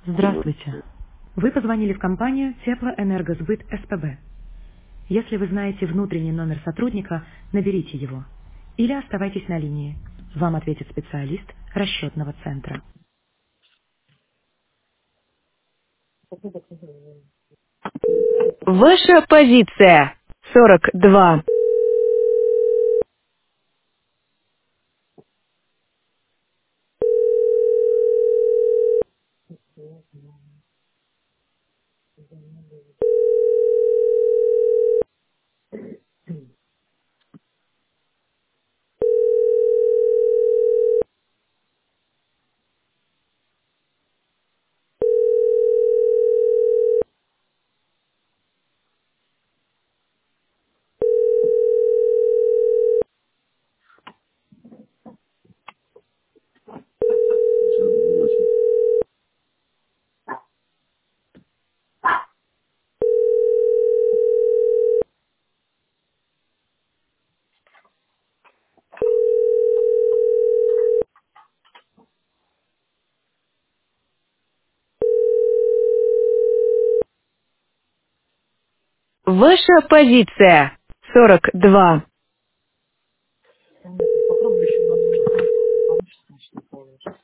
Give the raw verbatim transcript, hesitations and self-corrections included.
Здравствуйте. Вы позвонили в компанию Теплоэнергосбыт СПБ. Если вы знаете внутренний номер сотрудника, наберите его. Или оставайтесь на линии. Вам ответит специалист расчетного центра. Ваша позиция. сорок два. Ваша позиция. сорок два. Понятно. Попробуй еще на номер. Получится, значит, не получится.